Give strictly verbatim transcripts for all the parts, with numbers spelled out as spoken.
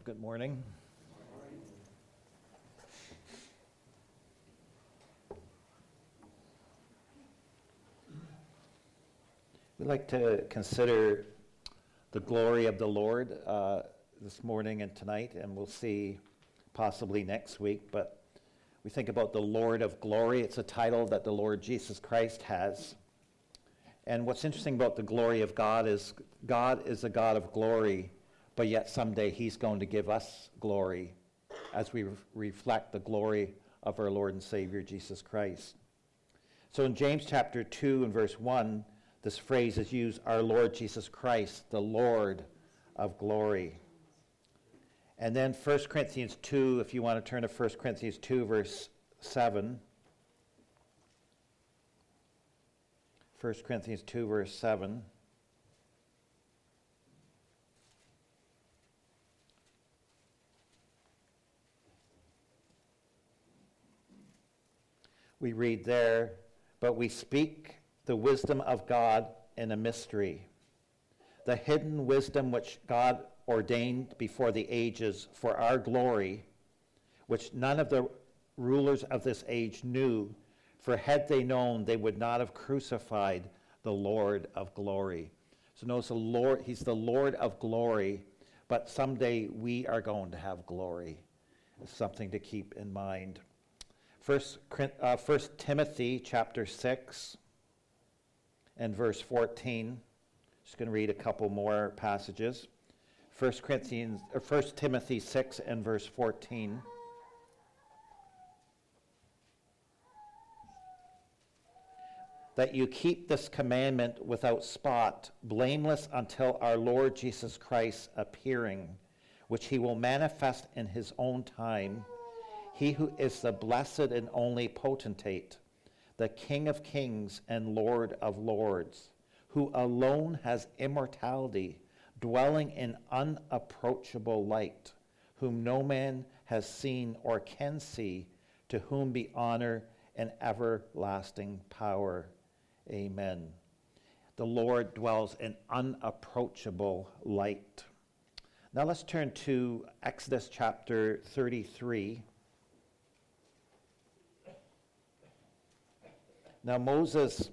Good morning. We'd like to consider the glory of the Lord uh, this morning and tonight, and we'll see possibly next week. But we think about the Lord of glory. It's a title that the Lord Jesus Christ has. And what's interesting about the glory of God is God is a God of glory, but yet someday he's going to give us glory as we re- reflect the glory of our Lord and Savior Jesus Christ. So in James chapter two and verse one, this phrase is used, our Lord Jesus Christ, the Lord of glory. And then First Corinthians two, if you want to turn to First Corinthians two, verse seven. First Corinthians two, verse seven. We read there, but we speak the wisdom of God in a mystery, the hidden wisdom which God ordained before the ages for our glory, which none of the rulers of this age knew, for had they known, they would not have crucified the Lord of glory. So notice the Lord, he's the Lord of glory, but someday we are going to have glory. It's something to keep in mind. First, uh, First Timothy chapter six and verse fourteen. Just going to read a couple more passages. First Corinthians, or First Timothy six and verse fourteen. That you keep this commandment without spot, blameless until our Lord Jesus Christ appearing, which he will manifest in his own time. He who is the blessed and only potentate, the King of kings and Lord of lords, who alone has immortality, dwelling in unapproachable light, whom no man has seen or can see, to whom be honor and everlasting power. Amen. The Lord dwells in unapproachable light. Now let's turn to Exodus chapter thirty-three. Now Moses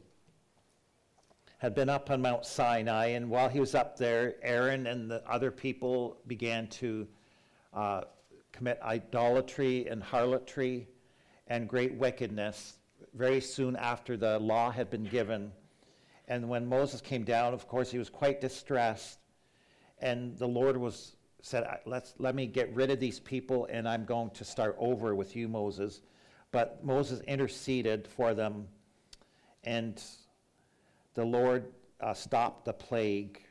had been up on Mount Sinai, and while he was up there, Aaron and the other people began to uh, commit idolatry and harlotry and great wickedness very soon after the law had been given. And when Moses came down, of course, he was quite distressed, and the Lord was said, Let's, let me get rid of these people, and I'm going to start over with you, Moses. But Moses interceded for them, and the Lord uh, stopped the plague.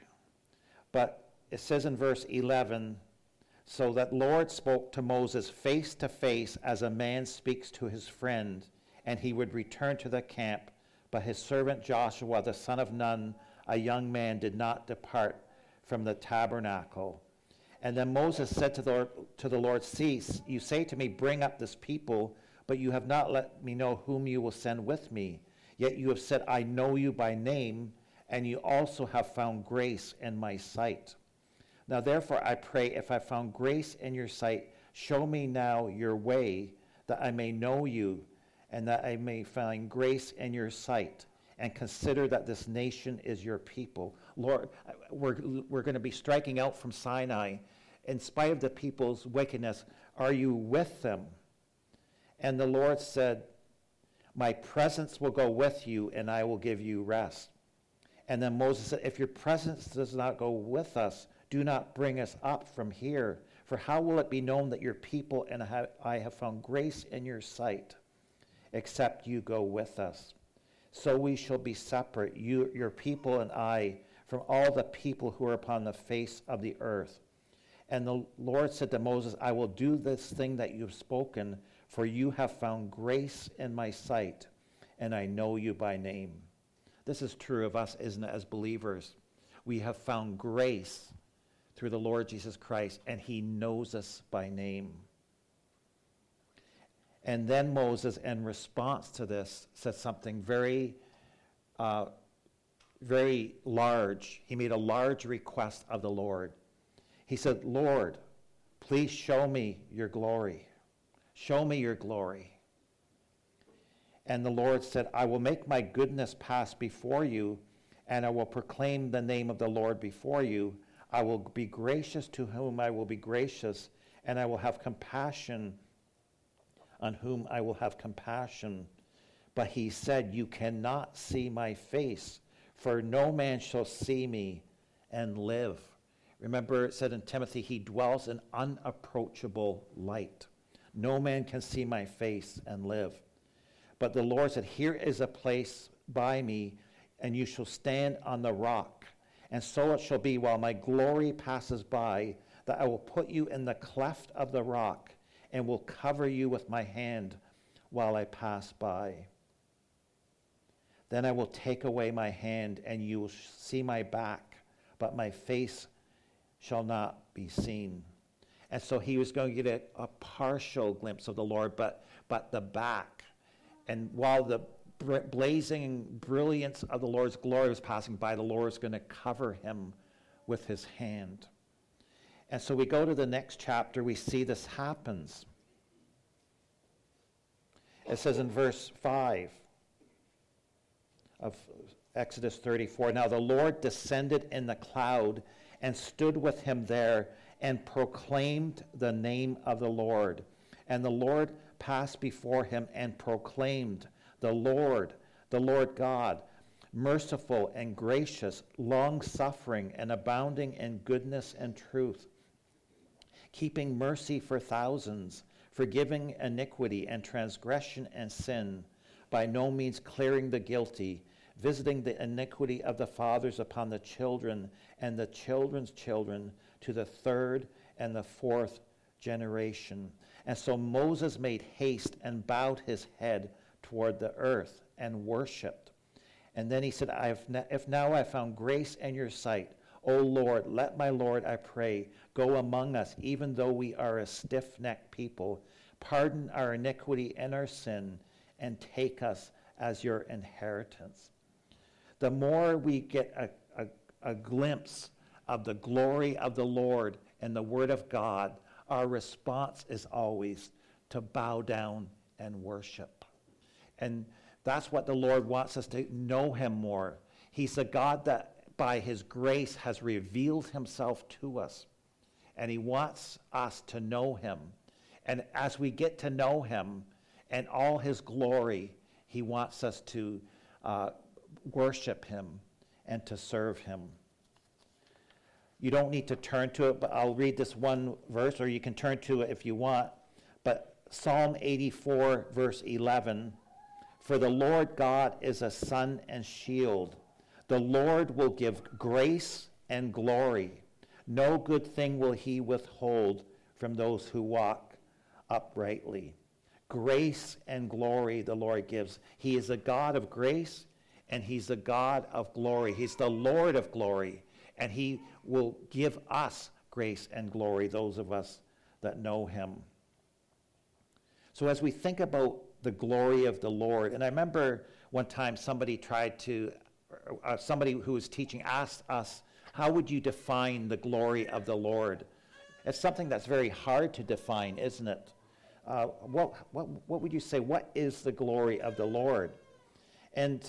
But it says in verse eleven, so that Lord spoke to Moses face to face as a man speaks to his friend, and he would return to the camp. But his servant Joshua, the son of Nun, a young man, did not depart from the tabernacle. And then Moses said to the Lord, to the Lord, cease, you say to me, bring up this people, but you have not let me know whom you will send with me. Yet you have said, I know you by name, and you also have found grace in my sight. Now therefore I pray, if I found grace in your sight, show me now your way, that I may know you, and that I may find grace in your sight, and consider that this nation is your people. Lord, we're, we're going to be striking out from Sinai. In spite of the people's wickedness, are you with them? And the Lord said, my presence will go with you, and I will give you rest. And then Moses said, if your presence does not go with us, do not bring us up from here. For how will it be known that your people and I have found grace in your sight, except you go with us? So we shall be separate, you, your people and I, from all the people who are upon the face of the earth. And the Lord said to Moses, I will do this thing that you have spoken, for you have found grace in my sight, and I know you by name. This is true of us, isn't it, as believers? We have found grace through the Lord Jesus Christ, and he knows us by name. And then Moses, in response to this, said something very, uh, very large. He made a large request of the Lord. He said, Lord, please show me your glory. Show me your glory. And the Lord said, I will make my goodness pass before you, and I will proclaim the name of the Lord before you. I will be gracious to whom I will be gracious, and I will have compassion on whom I will have compassion. But he said, you cannot see my face, for no man shall see me and live. Remember, it said in Timothy, he dwells in unapproachable light. No man can see my face and live. But the Lord said, here is a place by me, and you shall stand on the rock. And so it shall be while my glory passes by, that I will put you in the cleft of the rock, and will cover you with my hand while I pass by. Then I will take away my hand, and you will see my back, but my face shall not be seen. And so he was going to get a, a partial glimpse of the Lord, but, but the back. And while the blazing brilliance of the Lord's glory was passing by, the Lord is going to cover him with his hand. And so we go to the next chapter, we see this happens. It says in verse five of Exodus thirty-four, now the Lord descended in the cloud and stood with him there and proclaimed the name of the Lord. And the Lord passed before him and proclaimed, the Lord, the Lord God, merciful and gracious, long-suffering and abounding in goodness and truth, keeping mercy for thousands, forgiving iniquity and transgression and sin, by no means clearing the guilty, visiting the iniquity of the fathers upon the children and the children's children to the third and the fourth generation. And so Moses made haste and bowed his head toward the earth and worshipped. And then he said, I have n- if now I found grace in your sight, O Lord, let my Lord, I pray, go among us, even though we are a stiff-necked people. Pardon our iniquity and our sin, and take us as your inheritance. The more we get a, a, a glimpse of the glory of the Lord and the Word of God, our response is always to bow down and worship. And that's what the Lord wants us to know him more. He's a God that by his grace has revealed himself to us. And he wants us to know him. And as we get to know him and all his glory, he wants us to uh, worship him and to serve him. You don't need to turn to it, but I'll read this one verse, or you can turn to it if you want. But Psalm eighty-four, verse eleven, for the Lord God is a sun and shield. The Lord will give grace and glory. No good thing will he withhold from those who walk uprightly. Grace and glory the Lord gives. He is a God of grace, and he's a God of glory. He's the Lord of glory, and he will give us grace and glory, those of us that know him. So as we think about the glory of the Lord, and I remember one time somebody tried to, uh, somebody who was teaching asked us, how would you define the glory of the Lord? It's something that's very hard to define, isn't it? Uh, what, what, what would you say? What is the glory of the Lord? And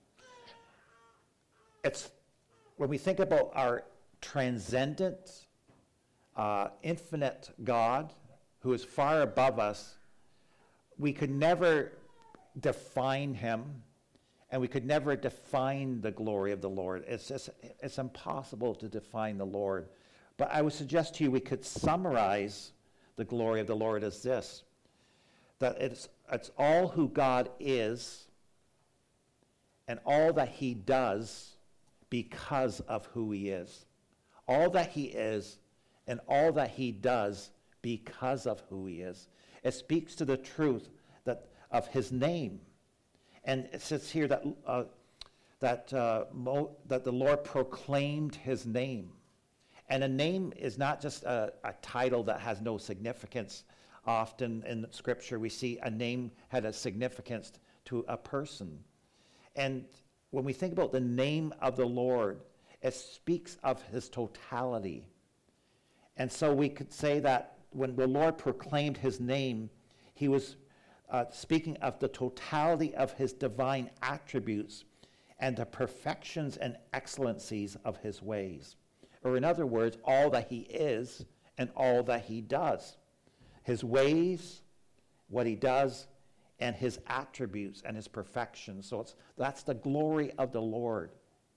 it's when we think about our transcendent, uh, infinite God who is far above us, we could never define him, and we could never define the glory of the Lord. It's just, it's impossible to define the Lord. But I would suggest to you we could summarize the glory of the Lord as this, that it's, it's all who God is and all that he does because of who he is. All that he is and all that he does because of who he is. It speaks to the truth that of his name. And it says here that uh, that uh, Mo, that the Lord proclaimed his name. And a name is not just a, a title that has no significance. Often in Scripture we see a name had a significance to a person. And when we think about the name of the Lord, it speaks of his totality. And so we could say that when the Lord proclaimed his name, he was uh, speaking of the totality of his divine attributes and the perfections and excellencies of his ways. Or in other words, all that he is and all that he does. His ways, what he does, and his attributes and his perfections. So it's, that's the glory of the Lord.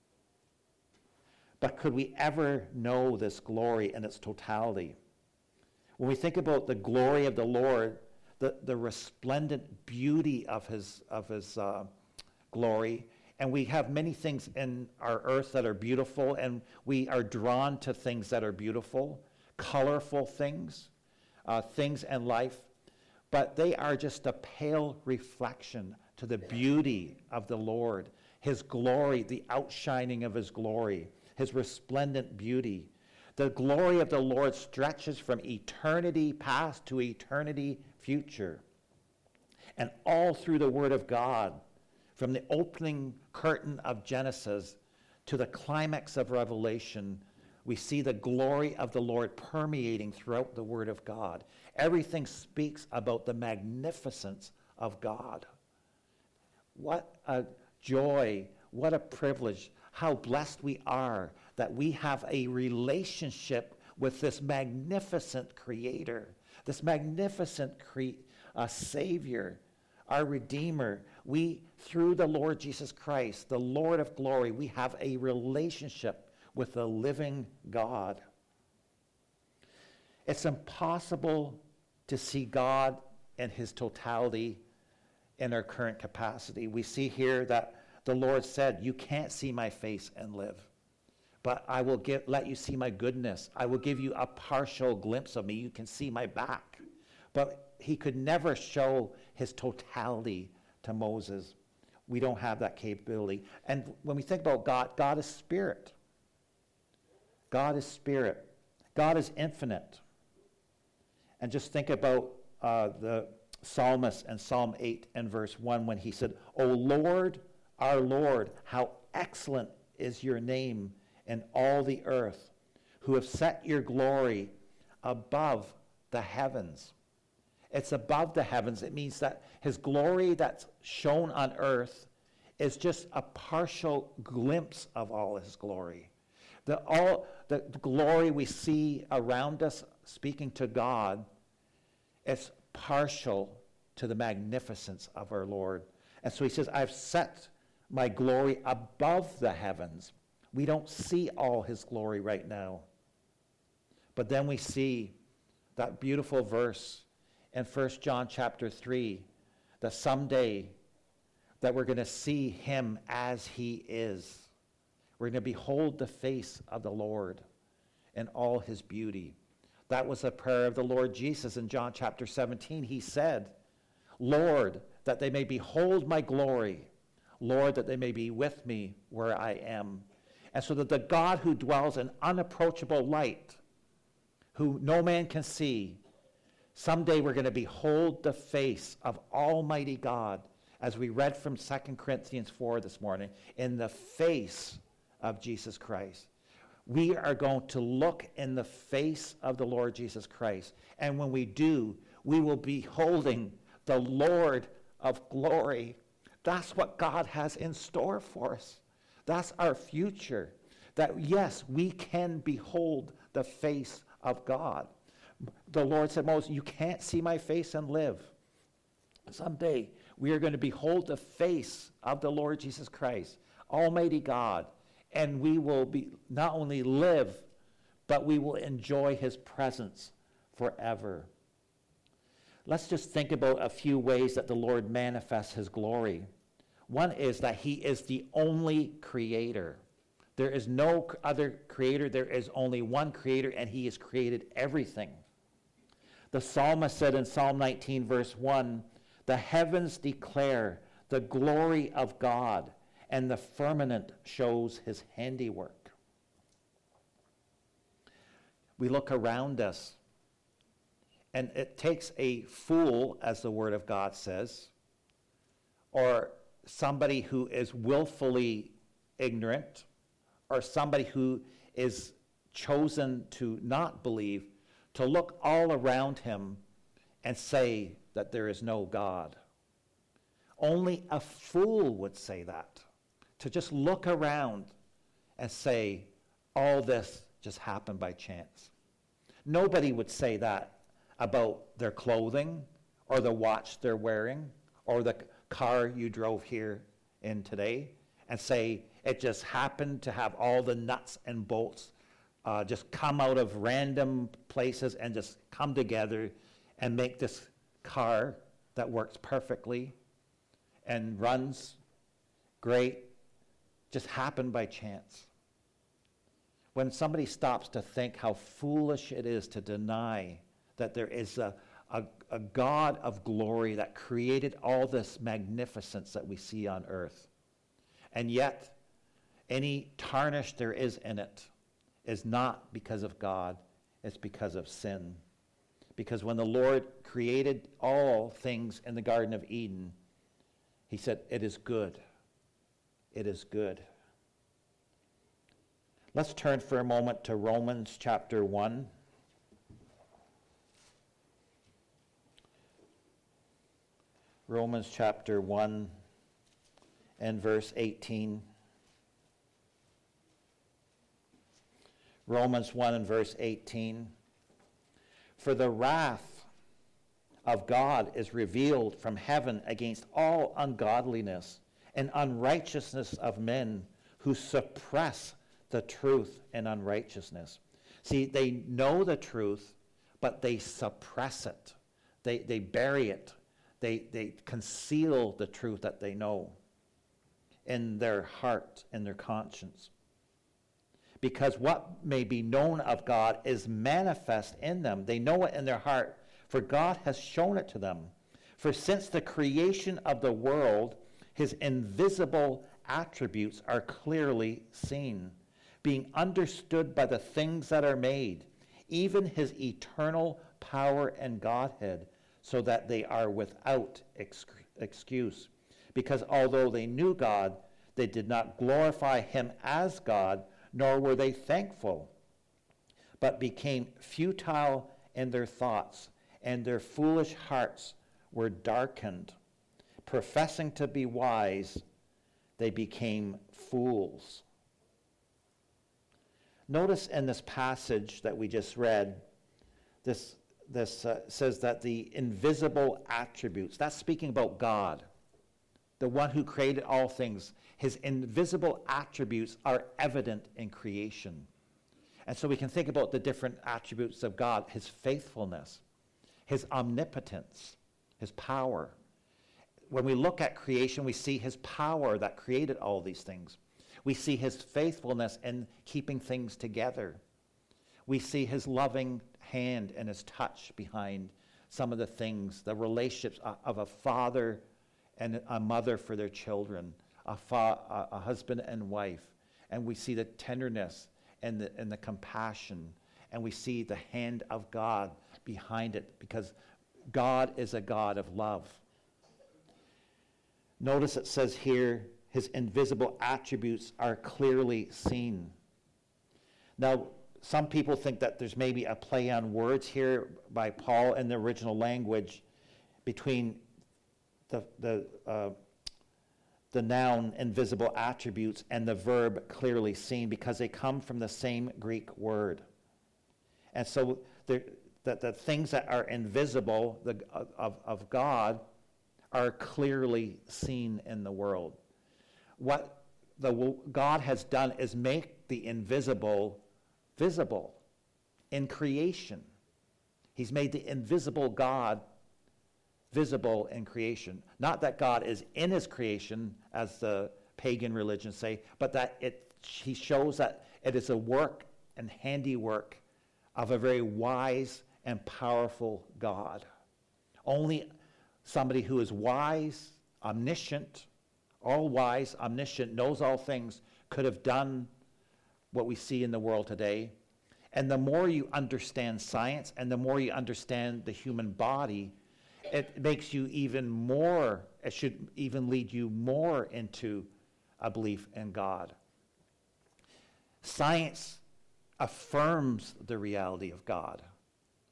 But could we ever know this glory in its totality? When we think about the glory of the Lord, the, the resplendent beauty of his, of his uh, glory, and we have many things in our earth that are beautiful, and we are drawn to things that are beautiful, colorful things, uh, things in life, but they are just a pale reflection to the beauty of the Lord, his glory, the outshining of his glory, his resplendent beauty. The glory of the Lord stretches from eternity past to eternity future. And all through the Word of God, from the opening curtain of Genesis to the climax of Revelation, we see the glory of the Lord permeating throughout the Word of God. Everything speaks about the magnificence of God. What a joy, what a privilege, how blessed we are that we have a relationship with this magnificent Creator, this magnificent cre- uh, Savior, our Redeemer. We, through the Lord Jesus Christ, the Lord of glory, we have a relationship with the living God. It's impossible to see God in his totality in our current capacity. We see here that the Lord said, you can't see my face and live, but I will give, let you see my goodness. I will give you a partial glimpse of me. You can see my back. But he could never show his totality to Moses. We don't have that capability. And when we think about God, God is spirit. God is spirit. God is infinite. And just think about uh, the psalmist in Psalm eight and verse one when he said, O Lord, our Lord, how excellent is your name in all the earth, who have set your glory above the heavens. It's above the heavens. It means that his glory that's shown on earth is just a partial glimpse of all his glory. The, all, the, the glory we see around us speaking to God is partial to the magnificence of our Lord. And so he says, I've set my glory above the heavens. We don't see all his glory right now. But then we see that beautiful verse in First John chapter three, that someday that we're going to see him as he is. We're going to behold the face of the Lord in all his beauty. That was a prayer of the Lord Jesus in John chapter seventeen. He said, Lord, that they may behold my glory. Lord, that they may be with me where I am. And so that the God who dwells in unapproachable light, who no man can see, someday we're going to behold the face of Almighty God, as we read from Second Corinthians four this morning, in the face of Jesus Christ. We are going to look in the face of the Lord Jesus Christ. And when we do, we will be holding the Lord of glory. That's what God has in store for us. That's our future. That, yes, we can behold the face of God. The Lord said, Moses, you can't see my face and live. Someday, we are going to behold the face of the Lord Jesus Christ, Almighty God, and we will be not only live, but we will enjoy his presence forever. Let's just think about a few ways that the Lord manifests his glory. One is that he is the only creator. There is no other creator. There is only one creator, and he has created everything. The psalmist said in Psalm nineteen, verse one, the heavens declare the glory of God, and the firmament shows his handiwork. We look around us, and it takes a fool, as the Word of God says, or somebody who is willfully ignorant, or somebody who is chosen to not believe, to look all around him and say that there is no God. Only a fool would say that, to just look around and say, all this just happened by chance. Nobody would say that about their clothing or the watch they're wearing or the car you drove here in today and say it just happened to have all the nuts and bolts uh, just come out of random places and just come together and make this car that works perfectly and runs great just happened by chance. When somebody stops to think how foolish it is to deny that there is a, a, a God of glory that created all this magnificence that we see on earth, and yet any tarnish there is in it is not because of God, it's because of sin. Because when the Lord created all things in the Garden of Eden, he said, it is good. It is good. Let's turn for a moment to Romans chapter one. Romans chapter one and verse eighteen. Romans one and verse eighteen. For the wrath of God is revealed from heaven against all ungodliness and unrighteousness of men who suppress the truth in unrighteousness. See, they know the truth, but they suppress it. They, they bury it. They, they conceal the truth that they know in their heart, in their conscience. Because what may be known of God is manifest in them. They know it in their heart, for God has shown it to them. For since the creation of the world, his invisible attributes are clearly seen, being understood by the things that are made, even his eternal power and Godhead, so that they are without ex- excuse. Because although they knew God, they did not glorify him as God, nor were they thankful, but became futile in their thoughts, and their foolish hearts were darkened. Professing to be wise, they became fools. Notice in this passage that we just read, this, this uh, says that the invisible attributes, that's speaking about God, the one who created all things. His invisible attributes are evident in creation. And so we can think about the different attributes of God, his faithfulness, his omnipotence, his power. When we look at creation, we see his power that created all these things. We see his faithfulness in keeping things together. We see his loving hand and his touch behind some of the things, the relationships of a father and a mother for their children, a, fa- a husband and wife. And we see the tenderness and the, and the compassion. And we see the hand of God behind it, because God is a God of love. Notice it says here, his invisible attributes are clearly seen. Now, some people think that there's maybe a play on words here by Paul in the original language between the the uh, the noun invisible attributes and the verb clearly seen, because they come from the same Greek word. And so the the, the things that are invisible the, of, of God are clearly seen in the world. What the God has done is make the invisible visible in creation. He's made the invisible God visible in creation. Not that God is in his creation, as the pagan religions say, but that it he shows that it is a work and handiwork of a very wise and powerful God. Only somebody who is wise, omniscient, all wise, omniscient, knows all things, could have done what we see in the world today. And the more you understand science and the more you understand the human body, it makes you even more, it should even lead you more into a belief in God. Science affirms the reality of God.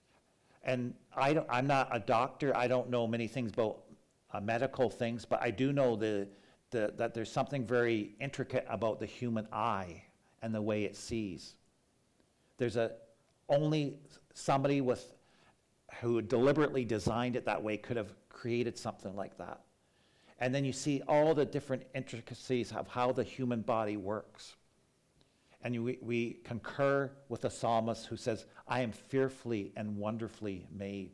And I don't, I'm not a doctor. I don't know many things about uh, medical things, but I do know the, the, that there's something very intricate about the human eye and the way it sees. There's a only somebody with who deliberately designed it that way could have created something like that. And then you see all the different intricacies of how the human body works. And you, we, we concur with the psalmist who says, I am fearfully and wonderfully made.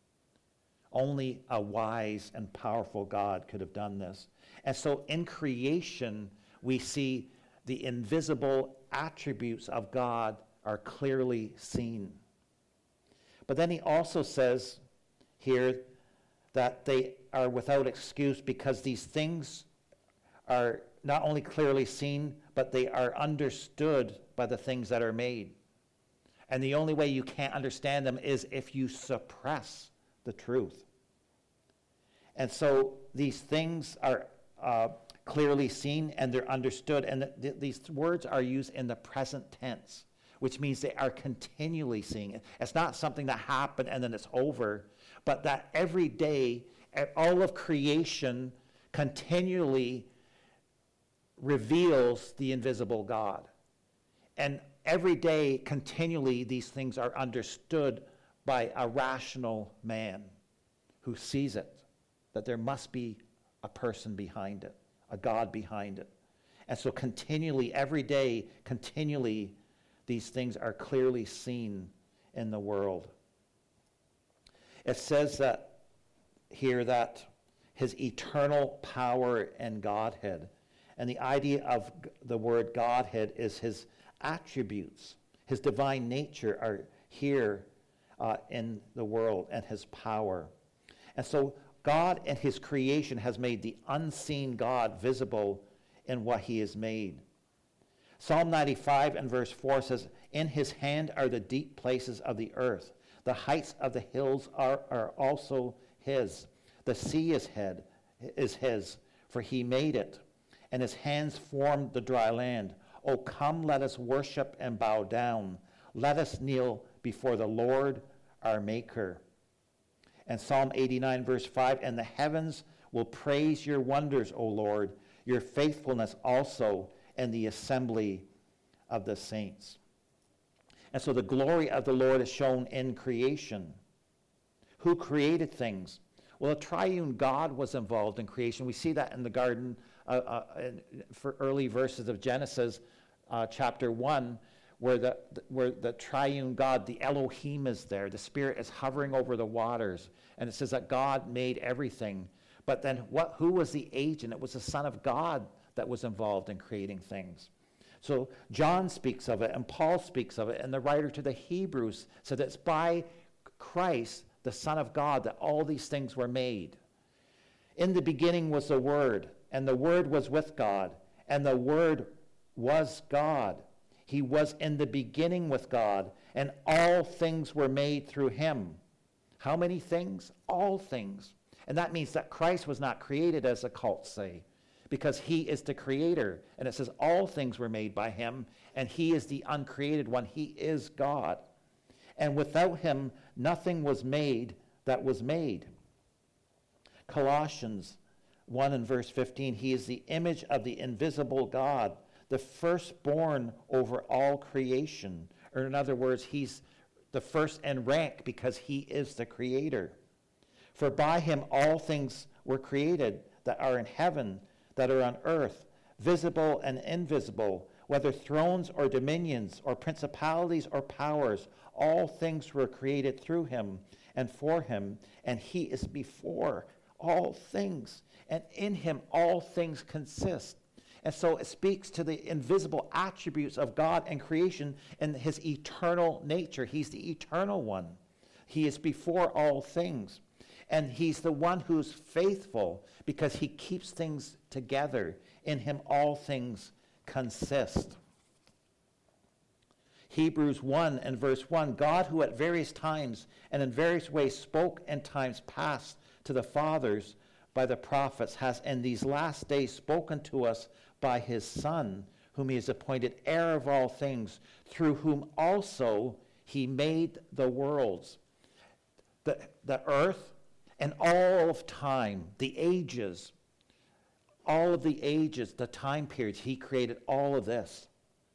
Only a wise and powerful God could have done this. And so in creation, we see the invisible attributes of God are clearly seen. But then he also says here that they are without excuse because these things are not only clearly seen, but they are understood by the things that are made. And the only way you can't understand them is if you suppress the truth. And so these things are uh, clearly seen and they're understood. And th- th- these words are used in the present tense, which means they are continually seeing it. It's not something that happened and then it's over, but that every day, all of creation continually reveals the invisible God. And every day, continually, these things are understood by a rational man who sees it, that there must be a person behind it, a God behind it. And so continually, every day, continually, these things are clearly seen in the world. It says that here that his eternal power and Godhead, and the idea of the word Godhead is his attributes, his divine nature are here uh, in the world, and his power. And so God and his creation has made the unseen God visible in what he has made. Psalm ninety-five and verse four says, in his hand are the deep places of the earth. The heights of the hills are, are also his. The sea is, head, is his, for he made it, and his hands formed the dry land. Oh, come, let us worship and bow down. Let us kneel before the Lord our Maker. And Psalm eighty-nine, verse five, and the heavens will praise your wonders, O Lord, your faithfulness also, and the assembly of the saints. And so the glory of the Lord is shown in creation. Who created things? Well, a triune God was involved in creation. We see that in the garden uh, uh, for early verses of Genesis uh, chapter one, where the, where the triune God, the Elohim, is there. The Spirit is hovering over the waters. And it says that God made everything. But then what? Who was the agent? It was the Son of God that was involved in creating things. So John speaks of it, and Paul speaks of it, and the writer to the Hebrews said that it's by Christ, the Son of God, that all these things were made. In the beginning was the Word, and the Word was with God, and the Word was God. He was in the beginning with God, and all things were made through him. How many things? All things. And that means that Christ was not created, as the cults say, because he is the creator. And it says all things were made by him, and he is the uncreated one. He is God. And without him, nothing was made that was made. Colossians one and verse fifteen, he is the image of the invisible God, the firstborn over all creation. Or in other words, he's the first in rank because he is the creator. For by him all things were created that are in heaven, that are on earth, visible and invisible, whether thrones or dominions or principalities or powers, all things were created through him and for him, and he is before all things, and in him all things consist. And so it speaks to the invisible attributes of God and creation and his eternal nature. He's the eternal one. He is before all things. And he's the one who's faithful because he keeps things together. In him all things consist. Hebrews one and verse one, God who at various times and in various ways spoke in times past to the fathers by the prophets, has in these last days spoken to us by his Son, whom he has appointed heir of all things, through whom also he made the worlds. the, the earth and all of time, the ages, all of the ages, the time periods, he created all of this.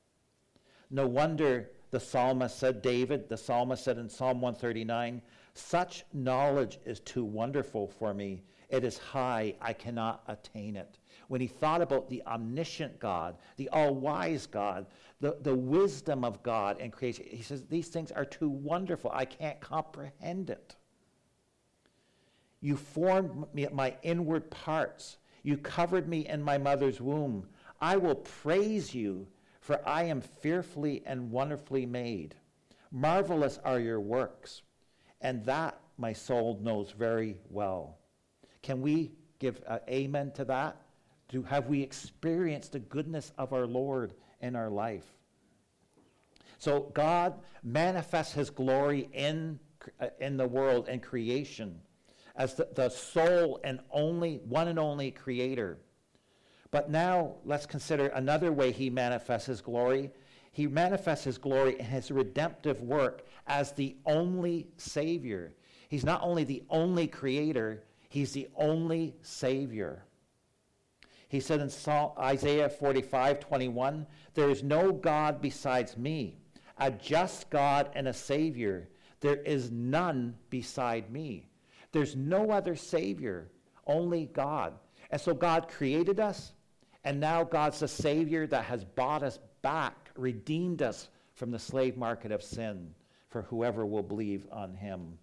No wonder the psalmist said, David, the psalmist said in Psalm one thirty-nine, such knowledge is too wonderful for me. It is high, I cannot attain it. When he thought about the omniscient God, the all-wise God, the, the wisdom of God and creation, he says, these things are too wonderful. I can't comprehend it. You formed me, my inward parts. You covered me in my mother's womb. I will praise you, for I am fearfully and wonderfully made. Marvelous are your works, and that my soul knows very well. Can we give uh, amen to that? Do, have we experienced the goodness of our Lord in our life? So God manifests his glory in, uh, in the world and creation as the, the sole and only, one and only creator. But now let's consider another way he manifests his glory. He manifests his glory in his redemptive work as the only Savior. He's not only the only creator, he's the only Savior. He said in Psalm, Isaiah forty-five twenty-one, there is no God besides me, a just God and a Savior. There is none beside me. There's no other Savior, only God. And so God created us, and now God's the Savior that has bought us back, redeemed us from the slave market of sin for whoever will believe on him.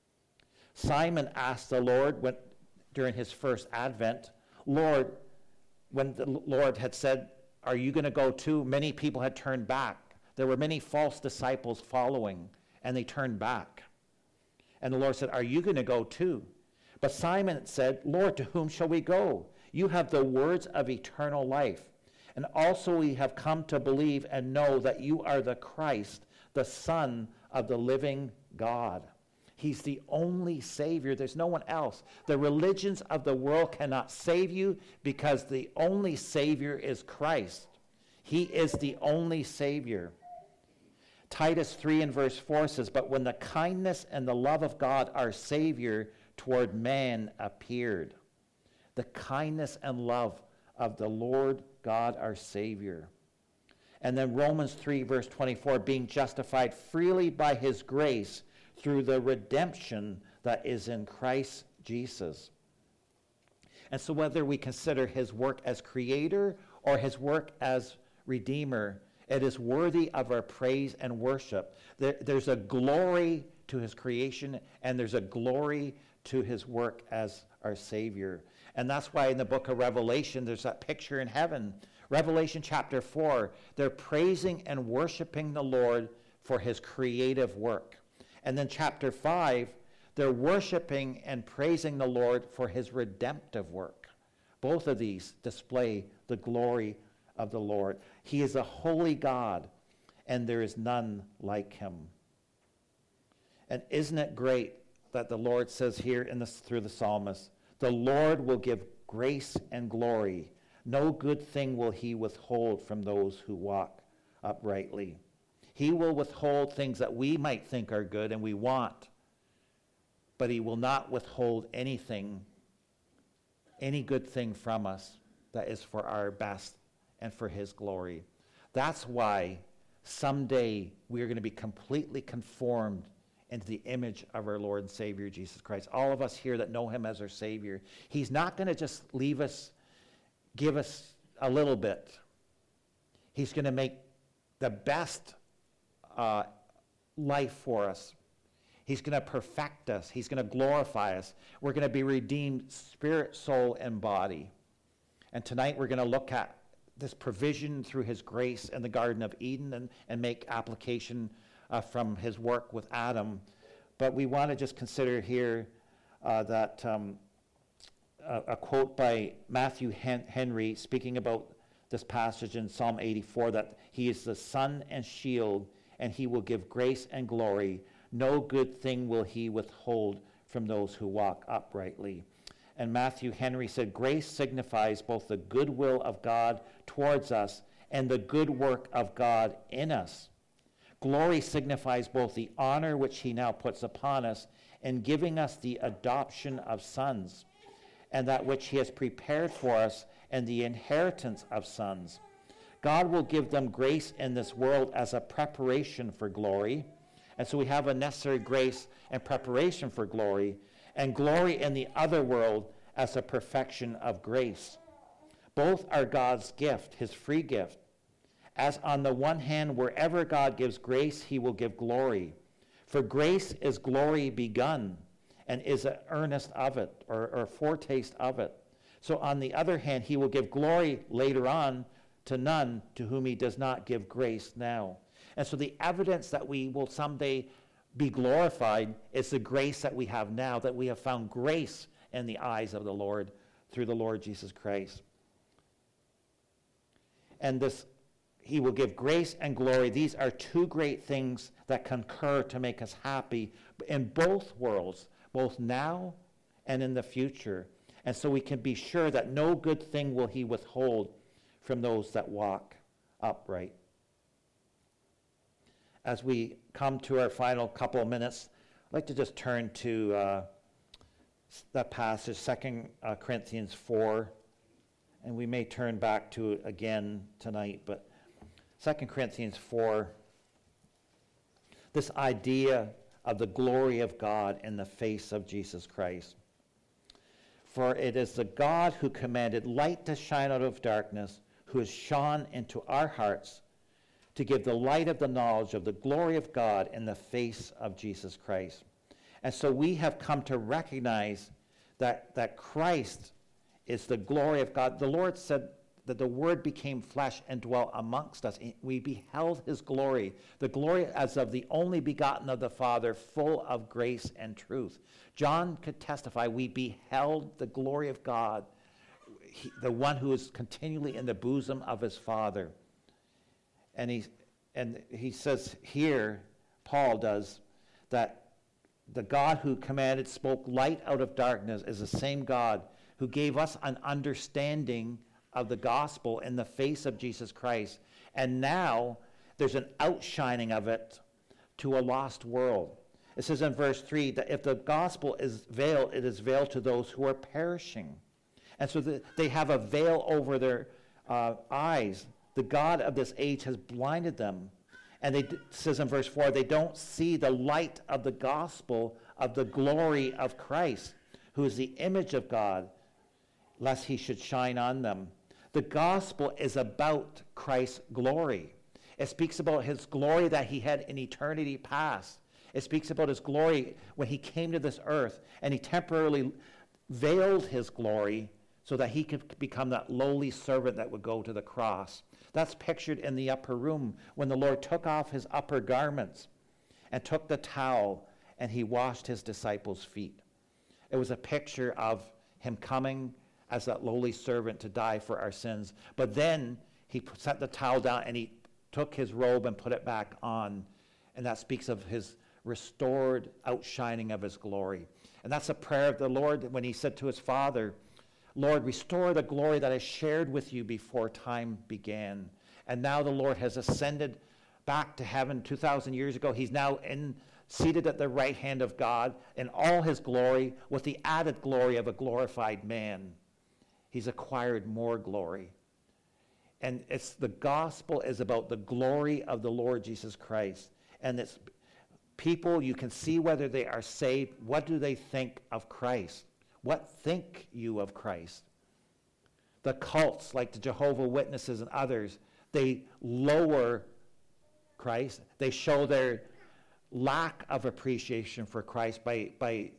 Simon asked the Lord when, during his first advent, Lord, when the Lord had said, are you going to go too? Many people had turned back. There were many false disciples following, and they turned back. And the Lord said, are you going to go too? But Simon said, Lord, to whom shall we go? You have the words of eternal life. And also we have come to believe and know that you are the Christ, the Son of the living God. He's the only Savior. There's no one else. The religions of the world cannot save you because the only Savior is Christ. He is the only Savior. Titus three and verse four says, but when the kindness and the love of God, our Savior, toward man appeared. The kindness and love of the Lord God, our Savior. And then Romans three verse twenty-four, being justified freely by his grace through the redemption that is in Christ Jesus. And so whether we consider his work as creator or his work as redeemer, it is worthy of our praise and worship. There, there's a glory to his creation, and there's a glory to his work as our Savior. And that's why in the book of Revelation, there's that picture in heaven. Revelation chapter four, they're praising and worshiping the Lord for his creative work. And then chapter five, they're worshiping and praising the Lord for his redemptive work. Both of these display the glory of the Lord. He is a holy God, and there is none like him. And isn't it great that the Lord says here in this, through the psalmist, the Lord will give grace and glory. No good thing will he withhold from those who walk uprightly. He will withhold things that we might think are good and we want, but he will not withhold anything, any good thing from us that is for our best and for his glory. That's why someday we are going to be completely conformed into the image of our Lord and Savior, Jesus Christ. All of us here that know him as our Savior, he's not going to just leave us, give us a little bit. He's going to make the best uh, life for us. He's going to perfect us. He's going to glorify us. We're going to be redeemed spirit, soul, and body. And tonight we're going to look at this provision through his grace in the Garden of Eden and, and make application uh, from his work with Adam. But we want to just consider here uh, that um, a, a quote by Matthew Hen- Henry speaking about this passage in Psalm eighty-four, that he is the sun and shield, and he will give grace and glory. No good thing will he withhold from those who walk uprightly. And Matthew Henry said, grace signifies both the goodwill of God towards us and the good work of God in us. Glory signifies both the honor which he now puts upon us in giving us the adoption of sons, and that which he has prepared for us and the inheritance of sons. God will give them grace in this world as a preparation for glory. And so we have a necessary grace and preparation for glory, and glory in the other world as a perfection of grace. Both are God's gift, his free gift. As on the one hand, wherever God gives grace, he will give glory. For grace is glory begun, and is an earnest of it, or, or a foretaste of it. So on the other hand, he will give glory later on to none to whom he does not give grace now. And so the evidence that we will someday be glorified is the grace that we have now, that we have found grace in the eyes of the Lord through the Lord Jesus Christ. And this, he will give grace and glory. These are two great things that concur to make us happy in both worlds, both now and in the future. And so we can be sure that no good thing will he withhold from those that walk upright. As we come to our final couple of minutes, I'd like to just turn to uh, that passage, Second Corinthians four, and we may turn back to it again tonight, but Second Corinthians four, this idea of the glory of God in the face of Jesus Christ. For it is the God who commanded light to shine out of darkness, who has shone into our hearts to give the light of the knowledge of the glory of God in the face of Jesus Christ. And so we have come to recognize that, that Christ is the glory of God. The Lord said that the Word became flesh and dwelt amongst us. We beheld his glory, the glory as of the only begotten of the Father, full of grace and truth. John could testify, we beheld the glory of God, he, the one who is continually in the bosom of his Father. And he, and he says here, Paul does, that the God who commanded, spoke light out of darkness is the same God who gave us an understanding of the gospel in the face of Jesus Christ. And now there's an outshining of it to a lost world. It says in verse three that if the gospel is veiled, it is veiled to those who are perishing. And so the, they have a veil over their uh, eyes. The God of this age has blinded them. And they, it says in verse four, they don't see the light of the gospel of the glory of Christ, who is the image of God, lest he should shine on them. The gospel is about Christ's glory. It speaks about his glory that he had in eternity past. It speaks about his glory when he came to this earth, and he temporarily veiled his glory so that he could become that lowly servant that would go to the cross. That's pictured in the upper room when the Lord took off his upper garments and took the towel and he washed his disciples' feet. It was a picture of him coming as that lowly servant to die for our sins. But then he set the towel down and he took his robe and put it back on. And that speaks of his restored outshining of his glory. And that's a prayer of the Lord when he said to his Father, Lord, restore the glory that I shared with you before time began. And now the Lord has ascended back to heaven two thousand years ago. He's now in, seated at the right hand of God in all his glory, with the added glory of a glorified man. He's acquired more glory. And it's the gospel is about the glory of the Lord Jesus Christ. And it's people, you can see whether they are saved. What do they think of Christ? What think you of Christ? The cults, like the Jehovah's Witnesses and others, they lower Christ. They show their lack of appreciation for Christ by, by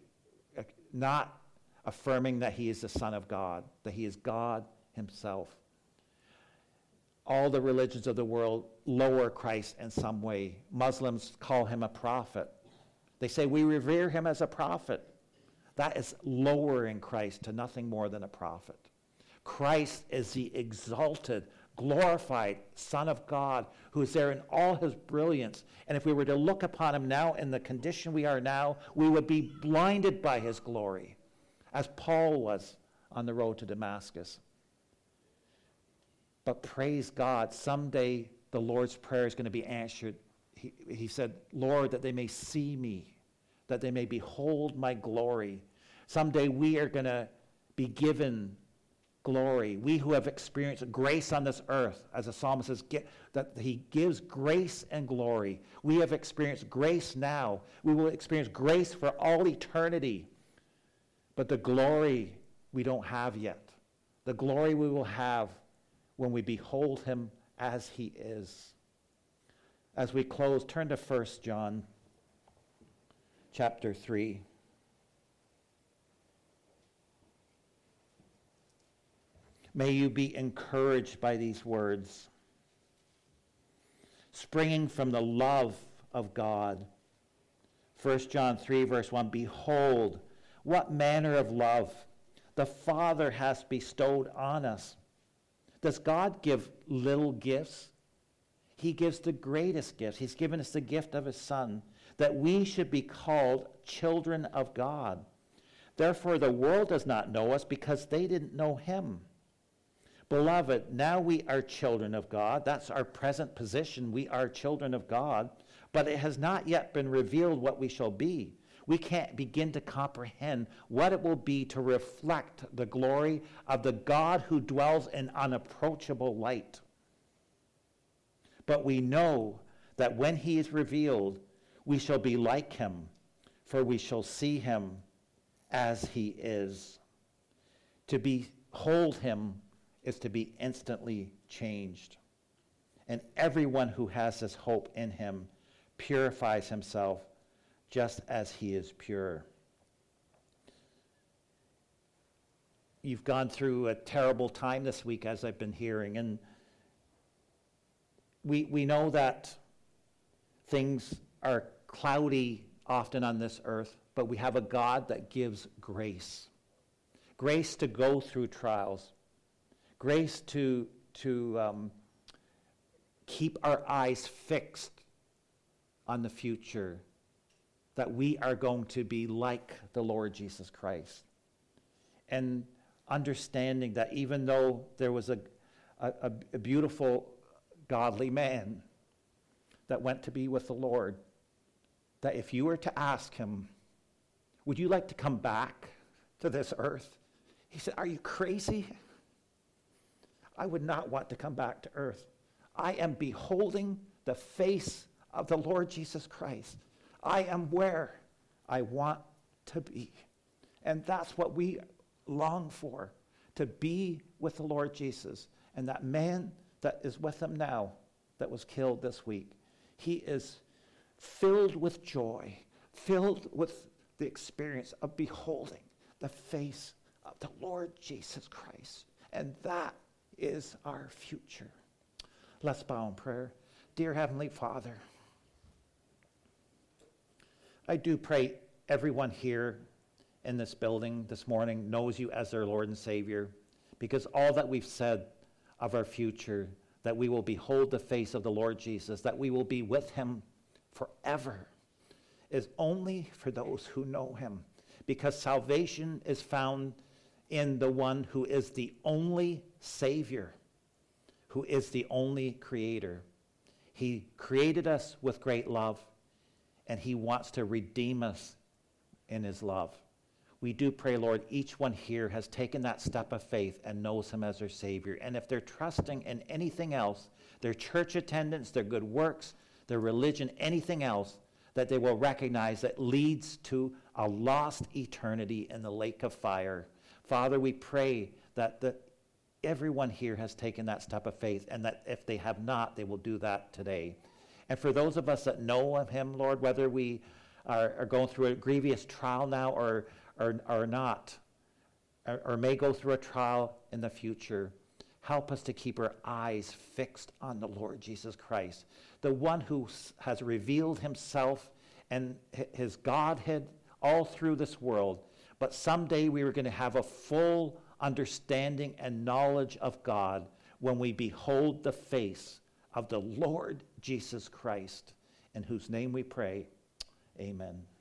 not affirming that he is the Son of God, that he is God himself. All the religions of the world lower Christ in some way. Muslims call him a prophet. They say, we revere him as a prophet. That is lowering Christ to nothing more than a prophet. Christ is the exalted, glorified Son of God who is there in all his brilliance. And if we were to look upon him now in the condition we are now, we would be blinded by his glory, as Paul was on the road to Damascus. But praise God, someday the Lord's prayer is going to be answered. He, he said, Lord, that they may see me, that they may behold my glory. Someday we are going to be given glory. We who have experienced grace on this earth, as the psalmist says, get, that he gives grace and glory. We have experienced grace now. We will experience grace for all eternity. But the glory we don't have yet. The glory we will have when we behold him as he is. As we close, turn to First John chapter three. May you be encouraged by these words, springing from the love of God. First John three, verse one, behold, what manner of love the Father has bestowed on us. Does God give little gifts? He gives the greatest gifts. He's given us the gift of his Son, that we should be called children of God. Therefore, the world does not know us because they didn't know him. Beloved, now we are children of God. That's our present position. We are children of God. But it has not yet been revealed what we shall be. We can't begin to comprehend what it will be to reflect the glory of the God who dwells in unapproachable light. But we know that when he is revealed, we shall be like him, for we shall see him as he is. To behold him is to be instantly changed. And everyone who has this hope in him purifies himself just as he is pure. You've gone through a terrible time this week, as I've been hearing, and we we know that things are cloudy often on this earth, but we have a God that gives grace. Grace to go through trials. Grace to, to um, keep our eyes fixed on the future, that we are going to be like the Lord Jesus Christ. And understanding that even though there was a, a, a beautiful, godly man that went to be with the Lord, that if you were to ask him, would you like to come back to this earth? He said, are you crazy? I would not want to come back to earth. I am beholding the face of the Lord Jesus Christ. I am where I want to be. And that's what we long for, to be with the Lord Jesus. And that man that is with him now, that was killed this week, he is filled with joy, filled with the experience of beholding the face of the Lord Jesus Christ. And that is our future. Let's bow in prayer. Dear Heavenly Father, I do pray everyone here in this building this morning knows you as their Lord and Savior, because all that we've said of our future, that we will behold the face of the Lord Jesus, that we will be with him forever, is only for those who know him, because salvation is found in the one who is the only Savior, who is the only Creator. He created us with great love, and he wants to redeem us in his love. We do pray, Lord, each one here has taken that step of faith and knows him as their Savior. And if they're trusting in anything else, their church attendance, their good works, their religion, anything else, that they will recognize that leads to a lost eternity in the lake of fire. Father, we pray that the, everyone here has taken that step of faith, and that if they have not, they will do that today. And for those of us that know of him, Lord, whether we are, are going through a grievous trial now or, or, or not, or, or may go through a trial in the future, help us to keep our eyes fixed on the Lord Jesus Christ, the one who has revealed himself and his Godhead all through this world. But someday we are going to have a full understanding and knowledge of God when we behold the face of the Lord Jesus Christ, in whose name we pray. Amen.